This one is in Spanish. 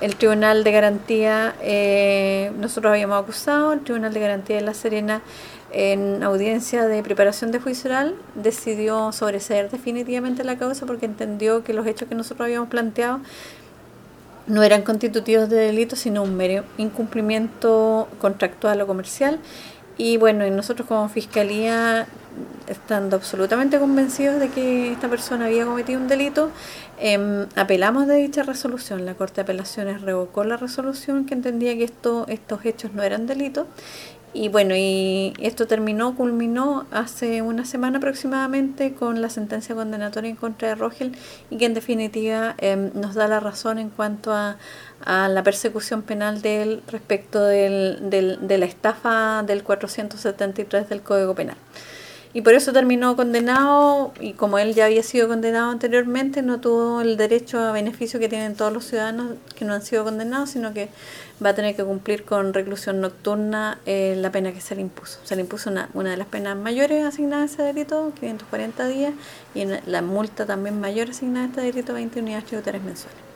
el Tribunal de Garantía, nosotros habíamos acusado, el Tribunal de Garantía de La Serena, en audiencia de preparación de juicio oral, decidió sobreseer definitivamente la causa porque entendió que los hechos que nosotros habíamos planteado no eran constitutivos de delito, sino un mero incumplimiento contractual o comercial. Y bueno, y nosotros como fiscalía, estando absolutamente convencidos de que esta persona había cometido un delito, apelamos de dicha resolución. La Corte de Apelaciones revocó la resolución que entendía que estos hechos no eran delitos. Y bueno, y esto culminó hace una semana aproximadamente con la sentencia condenatoria en contra de Rogel, y que en definitiva nos da la razón en cuanto a la persecución penal de él respecto de la estafa del 473 del Código Penal. Y por eso terminó condenado, y como él ya había sido condenado anteriormente, no tuvo el derecho a beneficio que tienen todos los ciudadanos que no han sido condenados, sino que va a tener que cumplir con reclusión nocturna la pena que se le impuso. Se le impuso una de las penas mayores asignadas a ese delito, 540 días, y la multa también mayor asignada a este delito, 20 unidades tributarias mensuales.